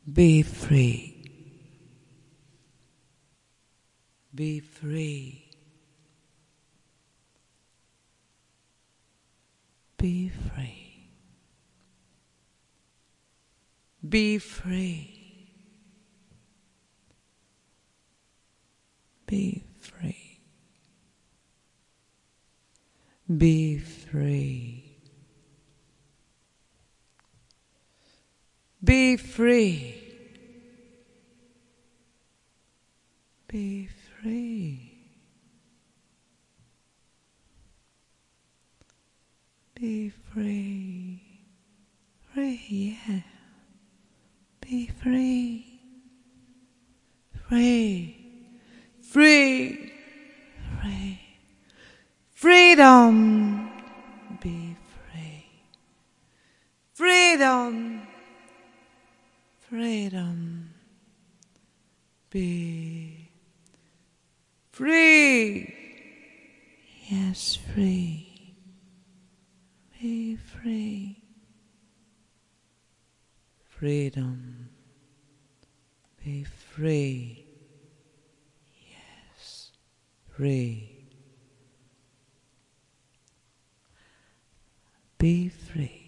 Be free. Be free. Be free. Be free. Be free. Be free. Be free. Be free. Be free. Free, yeah. Be free. Free. Free. Free. Freedom. Be free. Freedom. Freedom. Be free. Yes, free. Be free. Freedom. Be free. Yes, free. Be free.